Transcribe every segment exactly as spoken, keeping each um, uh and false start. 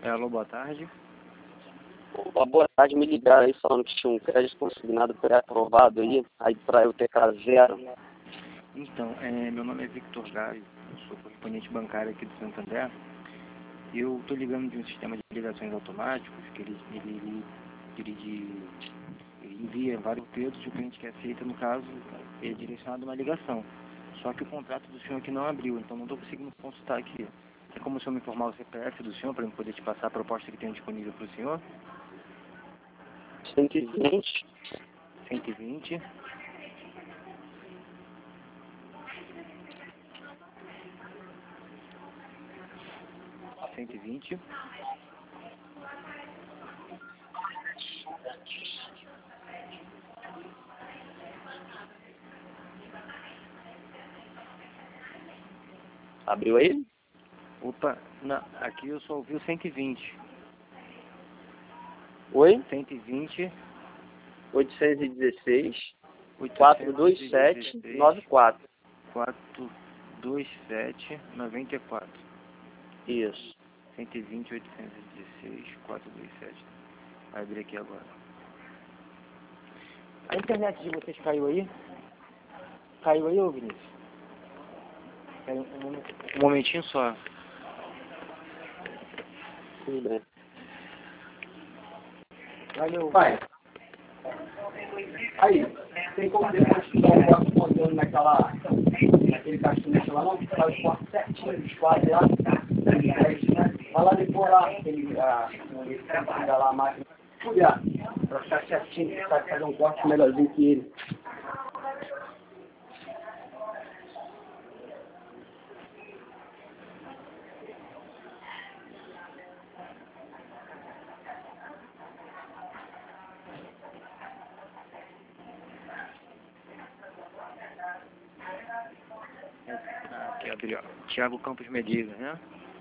Alô, boa tarde. Opa, boa tarde, me ligaram aí falando que tinha um crédito consignado pré-aprovado aí, aí pra eu ter K zero. Então, é, meu nome é Victor Gaio, eu sou correspondente bancário aqui do Santander. Eu estou ligando de um sistema de ligações automáticos que ele, ele, ele, ele, ele envia vários conteúdos e o cliente que aceita, no caso, é direcionado uma ligação. Só que o contrato do senhor aqui não abriu, então não estou conseguindo consultar aqui. Tem como o senhor me informar o C P F do senhor para eu poder te passar a proposta que tem disponível para o senhor? cento e vinte. cento e vinte. cento e vinte. Abriu aí? Opa, não, aqui eu só ouvi o cento e vinte. Oi? cento e vinte. oitocentos e dezesseis, quatrocentos e vinte e sete, noventa e quatro. quatrocentos e vinte e sete, noventa e quatro. Isso. cento e vinte, oitocentos e dezesseis, quatrocentos e vinte e sete. Vai abrir aqui agora. A internet de vocês caiu aí? Caiu aí, ô Vinícius? Caiu um, momen- um momentinho só. Tudo bem. Valeu. Pai, aí, tem como depois que dar um voto mandando naquela, naquele caixinete lá, não? Que faz o voto certinho, dos quadros lá. Vai lá depois lá, aquele, a, esse que dá lá a máquina. Cuidar, pra ficar certinho, que sabe fazer um corte melhorzinho que ele. Ah, aqui abriu, ó. Thiago Campos Medeiros, né?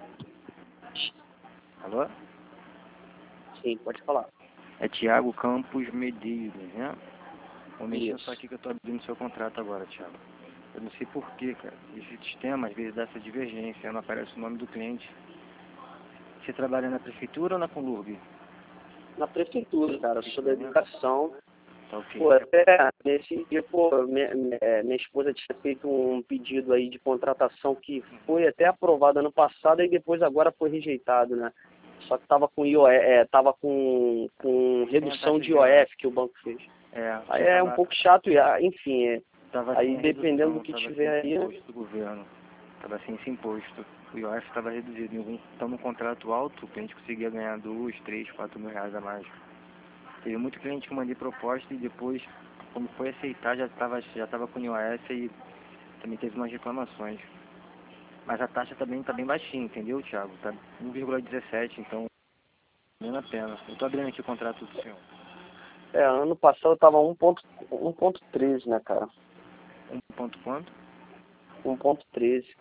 Alô? Sim, pode falar. É Thiago Campos Medeiros, né? Um momentinho Isso. só aqui que eu tô abrindo seu contrato agora, Thiago. Eu não sei porquê, cara. Esse sistema às vezes dá essa divergência, não aparece o nome do cliente. Você trabalha na prefeitura ou na Conlurb? Na prefeitura, cara, eu sou da educação. Tá ok. Pô, até nesse dia, pô, minha, minha, minha esposa tinha feito um pedido aí de contratação que foi até aprovado ano passado e depois agora foi rejeitado, né? Só que tava com I O F, é, tava com, com redução de I O F que o banco fez. É, Aí é um pouco chato, e, ah, enfim, é, tava aí sem dependendo redução, do que tava tiver sem aí, imposto do governo. Tava sem esse imposto. O I O F estava reduzido. Em algum- Então, no contrato alto, o cliente conseguia ganhar dois, três, quatro mil reais a mais. Teve muito cliente que eu mandei proposta e depois, como foi aceitar, já estava já tava com o I O F e também teve umas reclamações. Mas a taxa também está bem baixinha, entendeu, Thiago? Tá um vírgula dezessete, então, valendo a pena. Eu tô abrindo aqui o contrato do senhor. é, ano passado tava um ponto treze, né, cara? Um ponto quanto? um ponto treze.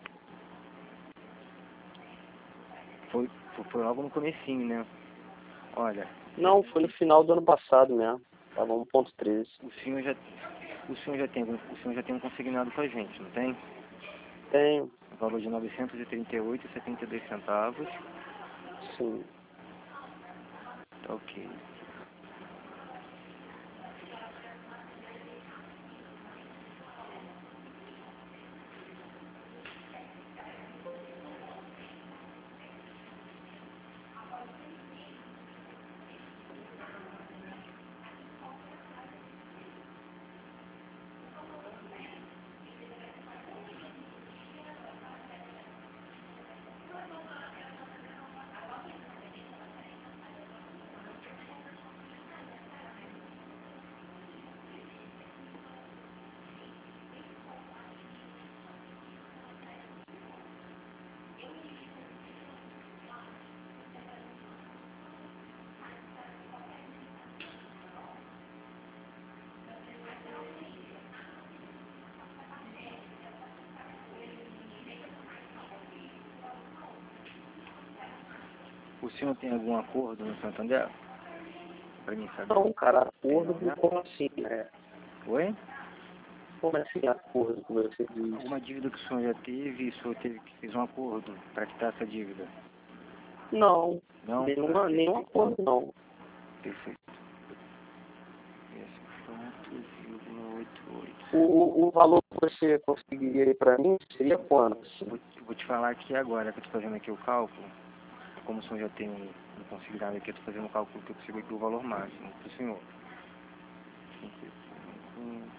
Foi, foi, foi logo no comecinho, né? Olha, Não, foi no final do ano passado mesmo. Tava um ponto treze. o senhor já, o senhor já tem, o senhor já tem um consignado com a gente, não tem? Tem, O valor de novecentos e trinta e oito reais e setenta e dois centavos. sim. Tá ok. O senhor tem algum acordo no Santander? Pra mim saber. Não, cara, acordo, Tem, né? como assim, né? Oi? Como assim acordo que você diz? Alguma dívida que o senhor já teve e o senhor teve que fez um acordo para quitar essa dívida? Não, Não? nenhuma, nenhum acordo não. Perfeito. quatro vírgula oitenta e oito. O, o, o valor que você conseguiria aí pra mim seria quanto? Vou, vou te falar aqui agora, que eu estou fazendo aqui o cálculo. Como o senhor já tem um, um consignado aqui, eu estou fazendo o cálculo que eu consigo aqui o valor máximo para o senhor. cinco, cinco,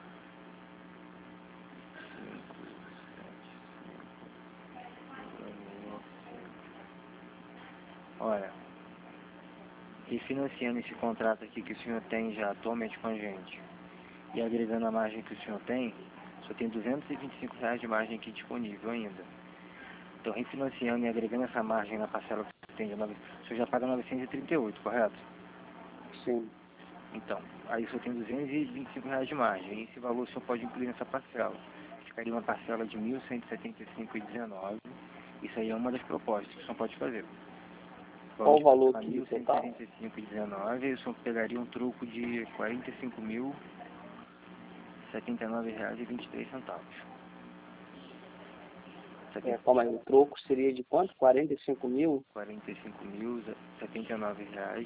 Olha, refinanciando esse contrato aqui que o senhor tem já atualmente com a gente e agregando a margem que o senhor tem, só tem duzentos e vinte e cinco reais de margem aqui disponível ainda. Então, refinanciando e agregando essa margem na parcela que você tem de nove, o senhor já paga novecentos e trinta e oito, correto? Sim. Então, aí só tem duzentos e vinte e cinco reais de margem. E esse valor o senhor pode incluir nessa parcela. Ficaria uma parcela de mil cento e setenta e cinco reais e dezenove centavos. Isso aí é uma das propostas que o senhor pode fazer. Qual o valor aqui mil cento e total? setenta e cinco reais e dezenove centavos e o senhor pegaria um troco de quarenta e cinco mil e setenta e nove reais e vinte e três centavos. É, calma aí, o troco seria de quanto? quarenta e cinco mil? quarenta e cinco mil e setenta e nove reais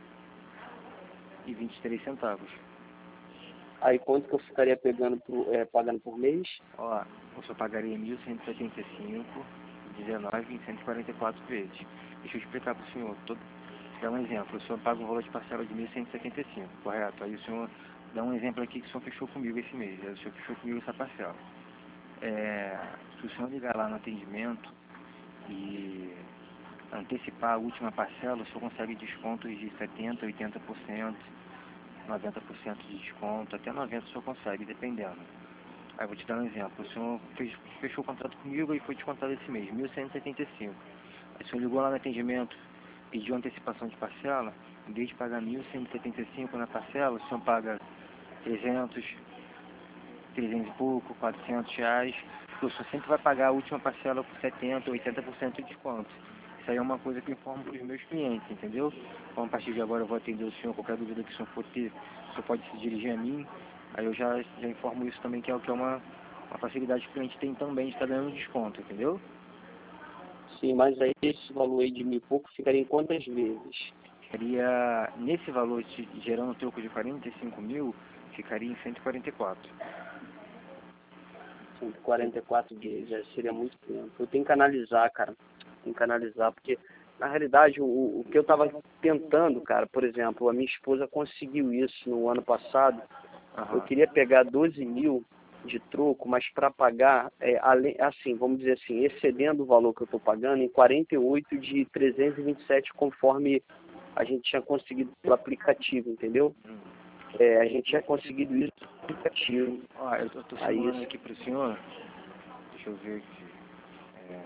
e vinte e três centavos. Aí quanto que eu ficaria pegando por, é, pagando por mês? Ó, o senhor pagaria mil cento e setenta e cinco reais e dezenove centavos em cento e quarenta e quatro vezes. Deixa eu explicar para o senhor. Todo, dá um exemplo. O senhor paga um valor de parcela de mil cento e setenta e cinco, correto? Aí o senhor dá um exemplo aqui que o senhor fechou comigo esse mês. Aí o senhor fechou comigo essa parcela. É, se o senhor ligar lá no atendimento e antecipar a última parcela, o senhor consegue descontos de setenta por cento, oitenta por cento, noventa por cento de desconto, até noventa por cento o senhor consegue, dependendo. Aí vou te dar um exemplo. O senhor fez, fechou o contrato comigo e foi descontado esse mês, mil cento e setenta e cinco. Aí o senhor ligou lá no atendimento, pediu antecipação de parcela, em vez de pagar mil cento e setenta e cinco na parcela, o senhor paga trezentos, trezentos e pouco, quatrocentos reais. O senhor sempre vai pagar a última parcela por setenta, oitenta por cento de desconto. Isso aí é uma coisa que eu informo para os meus clientes, entendeu? Então, a partir de agora eu vou atender o senhor, qualquer dúvida que o senhor for ter, o senhor pode se dirigir a mim. Aí eu já, já informo isso também, que é, que é uma, uma facilidade que o cliente tem também de estar dando desconto, entendeu? Sim, mas aí esse valor aí de mil e pouco ficaria em quantas vezes? Ficaria, nesse valor, de- gerando um troco de quarenta e cinco mil, ficaria em cento e quarenta e quatro. cento e quarenta e quatro vezes, já seria muito tempo. Eu tenho que analisar, cara. Tenho que analisar, porque na realidade o, o que eu estava tentando, cara, por exemplo, a minha esposa conseguiu isso no ano passado. Eu Aham. queria pegar doze mil de troco, mas para pagar, é, além, assim, vamos dizer assim, excedendo o valor que eu estou pagando, em quarenta e oito de trezentos e vinte e sete, conforme a gente tinha conseguido pelo aplicativo, entendeu? Hum. É, a gente tinha conseguido isso pelo aplicativo. Ó, eu tô, tô Aí simulando isso. aqui pro senhor. Deixa eu ver aqui. É,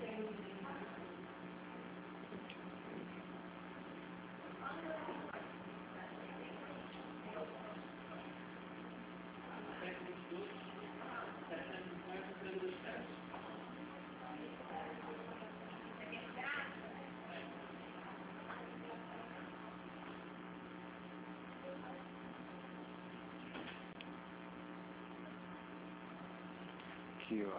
aqui, ó.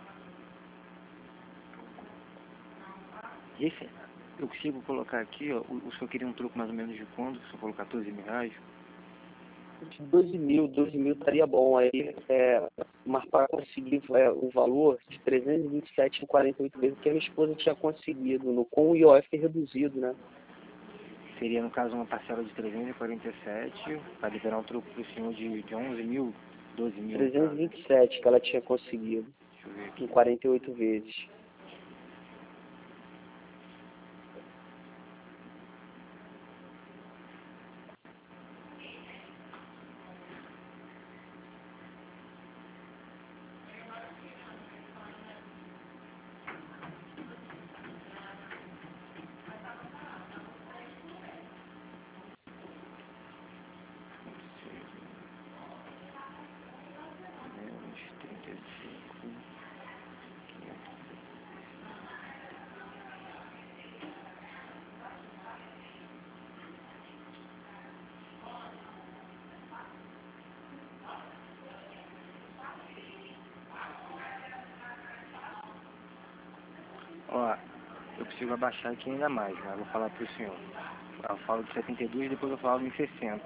Esse, eu consigo colocar aqui, ó. O, o senhor queria um troco mais ou menos de quanto? Se eu colocar quatorze mil reais? De doze mil, doze mil estaria bom. Aí, é, mas para conseguir é, o valor de trezentos e vinte e sete em quarenta e oito vezes, que a minha esposa tinha conseguido, no, com o I O F reduzido, né? Seria, no caso, uma parcela de trezentos e quarenta e sete, para liberar um troco pro senhor de, de onze mil, doze mil, no trezentos e caso. vinte e sete que ela tinha conseguido, Deixa eu ver aqui. em quarenta e oito vezes. Menos trinta e cinco. Ó, eu preciso abaixar aqui ainda mais, né? Vou falar para o senhor. Eu falo de setenta e dois e depois eu falo em sessenta.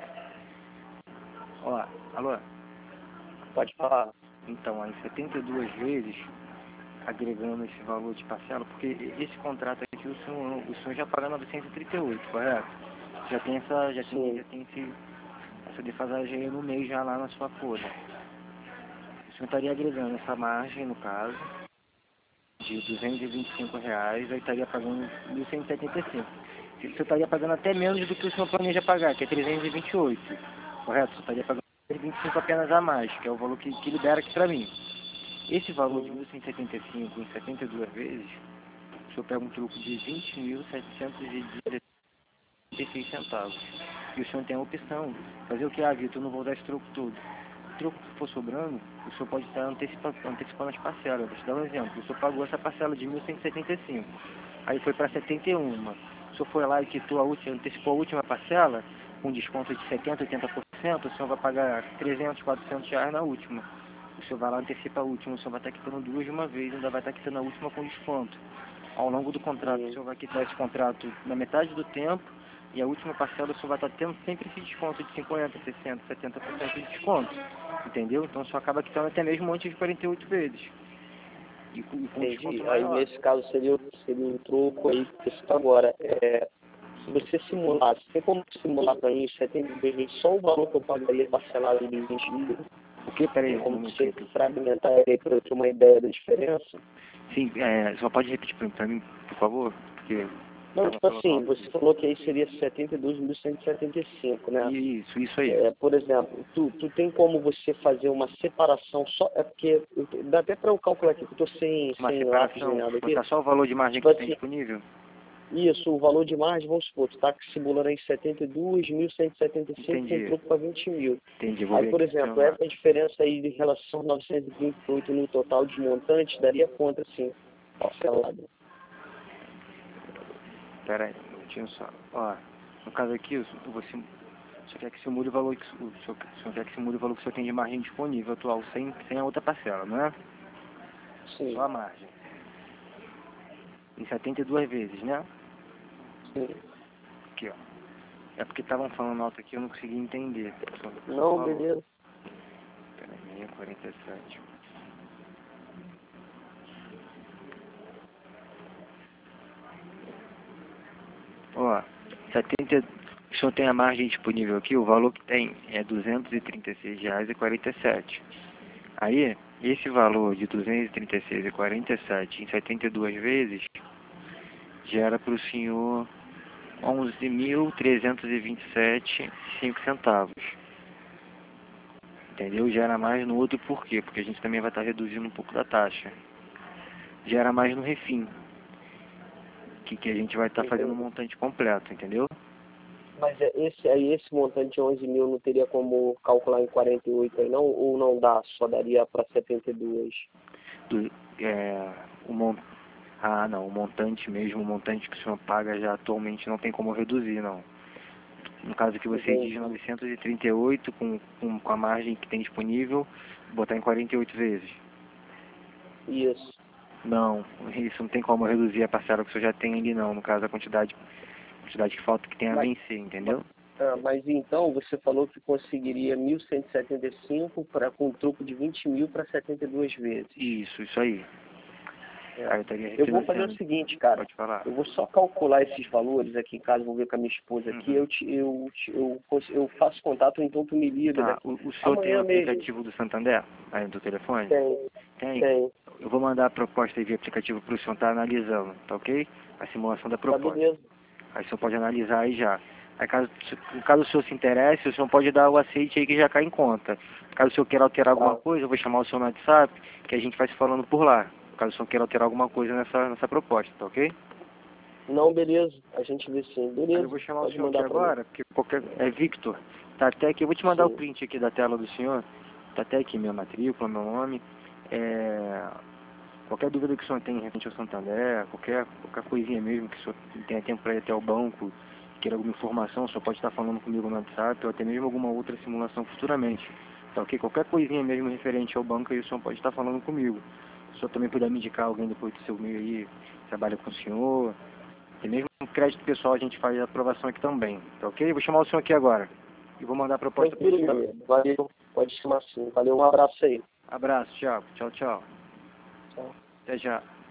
Ó, alô? Pode falar. Então, aí setenta e duas vezes, agregando esse valor de parcela, porque esse contrato aqui o senhor, o senhor já paga novecentos e trinta e oito, correto? Já tem essa, já tem, já tem esse, essa defasagem aí no mês já lá na sua folha. O senhor estaria agregando essa margem, no caso, de duzentos e vinte e cinco reais, aí estaria pagando mil cento e setenta e cinco. O senhor estaria pagando até menos do que o senhor planeja pagar, que é trezentos e vinte e oito, correto? O senhor estaria pagando vinte e cinco apenas a mais, que é o valor que, que libera aqui para mim. Esse valor de mil cento e setenta e cinco em setenta e duas vezes, o senhor pega um troco de vinte mil setecentos e dezesseis centavos. E o senhor tem a opção, fazer o que? Ah, Vitor, eu não vou dar esse troco todo. O troco que for sobrando, o senhor pode estar antecipando, antecipando as parcelas. Vou te dar um exemplo. O senhor pagou essa parcela de mil cento e setenta e cinco, aí foi para setenta e um. O senhor foi lá e quitou a última, antecipou a última parcela, com desconto de setenta, oitenta por cento, o senhor vai pagar trezentos, quatrocentos reais na última. O senhor vai lá, antecipa a última, o senhor vai estar quitando duas de uma vez, ainda vai estar quitando a última com desconto. Ao longo do contrato, Sim. o senhor vai quitar esse contrato na metade do tempo, e a última parcela o senhor vai estar tendo sempre esse desconto de cinquenta, sessenta, setenta por cento de desconto. Entendeu? Então o senhor acaba quitando até mesmo um monte de quarenta e oito vezes. E com, e com Entendi. desconto Aí maior. nesse caso seria, seria um troco aí, isso agora. É, se você simular, você tem como simular para mim setenta e dois vezes só o valor que eu pagaria parcelado de vinte mil? O que? Peraí, Tem um como você minutinho. fragmentar aí para eu ter uma ideia da diferença? Sim, é, só pode repetir para mim, por favor? Porque... Não, tipo assim, você falou que aí seria setenta e dois mil cento e setenta e cinco, né? Isso, isso aí. É, por exemplo, tu, tu tem como você fazer uma separação só, é porque, dá até para eu calcular aqui, que eu tô sem, Uma sem lápis nem separação, nada aqui. botar só o valor de margem Tipo que tem assim, disponível? isso, o valor de margem, vamos supor, tu tá simulando aí setenta e dois mil cento e setenta e cinco com Entendi. troco para vinte mil. Entendi, vou Aí, ver por aqui. exemplo, essa diferença aí em relação a novecentos e vinte e oito no total de montante, daria quanto assim, parcelado? Pera aí, um minutinho só. Ó, no caso aqui, eu você, só quer que se mude o valor que o senhor, só quer que se mude o valor que o senhor tem de margem disponível atual, sem, sem a outra parcela, não é? Sim, Só a margem. Em setenta e duas vezes, né? sim. Aqui, ó. É porque estavam falando alto aqui, eu não consegui entender. Só, só Não, falou. beleza. Pera aí, quarenta e sete. Ó, setenta, o senhor tem a margem disponível aqui, o valor que tem é duzentos e trinta e seis reais e quarenta e sete. Aí, esse valor de duzentos e trinta e seis reais e quarenta e sete em setenta e duas vezes gera para o senhor onze mil trezentos e vinte e sete vírgula cinco centavos. Entendeu? Gera mais no outro, por quê? Porque a gente também vai estar reduzindo um pouco da taxa. Gera mais no refim, que, que a gente vai estar fazendo um montante completo, entendeu? Mas é esse, aí esse montante de onze mil não teria como calcular em quarenta e oito aí não? Ou não dá, só daria para setenta e dois? Do, é, o mon... Ah, não, o montante mesmo, o montante que o senhor paga já atualmente não tem como reduzir, não. No caso que você Entendi. diz novecentos e trinta e oito, com, com, com a margem que tem disponível, botar em quarenta e oito vezes. Isso. Não, isso não tem como reduzir a parcela que o senhor já tem ali, não. No caso, a quantidade, a quantidade que falta que tem a Mas, vencer, entendeu? ah, mas então você falou que conseguiria mil cento e setenta e cinco pra, com um troco de vinte mil para setenta e duas vezes. Isso, isso aí. É. Aí eu estaria Eu vou fazer o refinanciando. seguinte, cara. Pode falar. Eu vou só calcular esses valores aqui em casa, vou ver com a minha esposa aqui. Uhum. Eu, te, eu, te, eu, cons- eu faço contato, então tu me liga Tá, daqui. o, o senhor tem o Amanhã mesmo. aplicativo do Santander aí do telefone? Tem, Tem. tem. Eu vou mandar a proposta aí via aplicativo para o senhor estar analisando, tá ok? A simulação da Tá proposta. beleza. Aí o senhor pode analisar aí já. Aí caso, caso o senhor se interesse, o senhor pode dar o aceite aí que já cai em conta. Caso o senhor queira alterar alguma Tá. coisa, eu vou chamar o senhor no WhatsApp, que a gente vai se falando por lá. Caso o senhor queira alterar alguma coisa nessa, nessa proposta, tá ok? Não, beleza. A gente vê sim. Aí Beleza. eu vou chamar o Pode senhor aqui mandar pra mim. agora, porque qualquer... É Victor. Tá até aqui, eu vou te mandar o Sim. print aqui da tela do senhor. Tá até aqui minha matrícula, meu nome. É... Qualquer dúvida que o senhor tem referente ao Santander, qualquer, qualquer coisinha mesmo que o senhor tenha tempo para ir até o banco, queira alguma informação, o senhor pode estar falando comigo no WhatsApp ou até mesmo alguma outra simulação futuramente. Tá ok? Qualquer coisinha mesmo referente ao banco aí o senhor pode estar falando comigo. o senhor também puder me indicar alguém depois do seu meio aí, que trabalha com o senhor. E mesmo no crédito pessoal a gente faz a aprovação aqui também, tá ok? Vou chamar o senhor aqui agora. E vou mandar a proposta para o Tranquilo, meu senhor. amigo. Valeu, pode chamar assim. Valeu, um abraço aí. Abraço, Thiago. Tchau, tchau. Tchau. Até já.